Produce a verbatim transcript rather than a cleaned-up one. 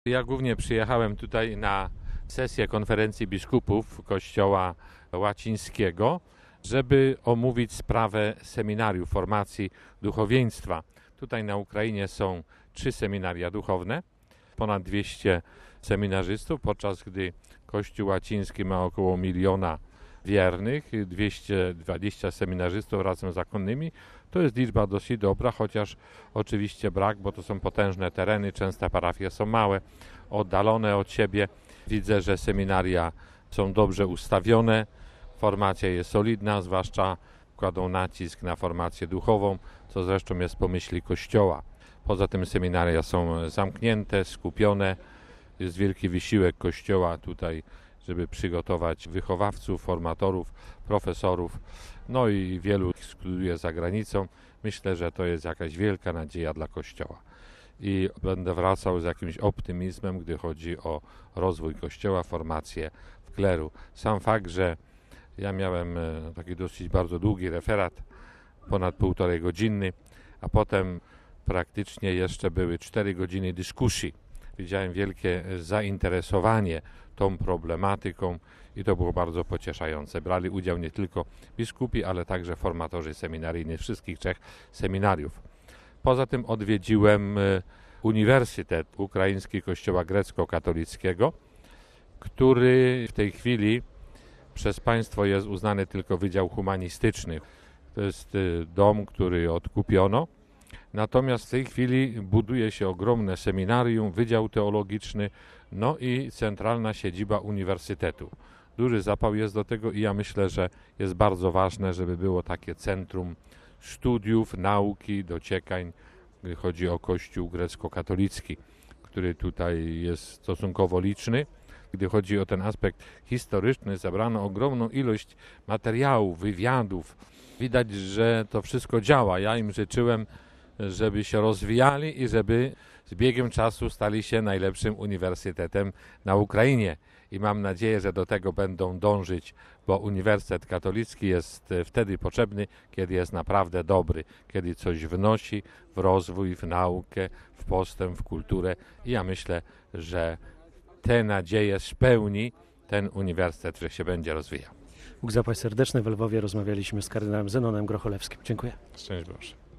Ja głównie przyjechałem tutaj na sesję konferencji biskupów Kościoła Łacińskiego, żeby omówić sprawę seminariów, formacji duchowieństwa. Tutaj na Ukrainie są trzy seminaria duchowne, ponad dwieście seminarzystów, podczas gdy Kościół Łaciński ma około miliona wiernych, dwieście dwadzieścia seminarzystów razem z zakonnymi. To jest liczba dosyć dobra, chociaż oczywiście brak, bo to są potężne tereny, często parafie są małe, oddalone od siebie. Widzę, że seminaria są dobrze ustawione, formacja jest solidna, zwłaszcza kładą nacisk na formację duchową, co zresztą jest po myśli Kościoła. Poza tym seminaria są zamknięte, skupione. Jest wielki wysiłek Kościoła tutaj, żeby przygotować wychowawców, formatorów, profesorów, no i wielu ich studiuje za granicą. Myślę, że to jest jakaś wielka nadzieja dla Kościoła. I będę wracał z jakimś optymizmem, gdy chodzi o rozwój Kościoła, formację w kleru. Sam fakt, że ja miałem taki dosyć bardzo długi referat, ponad półtorej godziny, a potem praktycznie jeszcze były cztery godziny dyskusji. Widziałem wielkie zainteresowanie tą problematyką i to było bardzo pocieszające. Brali udział nie tylko biskupi, ale także formatorzy seminaryjni wszystkich trzech seminariów. Poza tym odwiedziłem Uniwersytet Ukraiński Kościoła Grecko-Katolickiego, który w tej chwili przez państwo jest uznany tylko Wydział Humanistyczny. To jest dom, który odkupiono. Natomiast w tej chwili buduje się ogromne seminarium, wydział teologiczny, no i centralna siedziba uniwersytetu. Duży zapał jest do tego i ja myślę, że jest bardzo ważne, żeby było takie centrum studiów, nauki, dociekań, gdy chodzi o Kościół grecko-katolicki, który tutaj jest stosunkowo liczny. Gdy chodzi o ten aspekt historyczny, zebrano ogromną ilość materiałów, wywiadów. Widać, że to wszystko działa. Ja im życzyłem, żeby się rozwijali i żeby z biegiem czasu stali się najlepszym uniwersytetem na Ukrainie. I mam nadzieję, że do tego będą dążyć, bo Uniwersytet Katolicki jest wtedy potrzebny, kiedy jest naprawdę dobry, kiedy coś wnosi w rozwój, w naukę, w postęp, w kulturę. I ja myślę, że te nadzieje spełni ten uniwersytet, że się będzie rozwijał. Bóg zapłać serdeczny. W Lwowie rozmawialiśmy z kardynałem Zenonem Grocholewskim. Dziękuję. Szczęść Boże.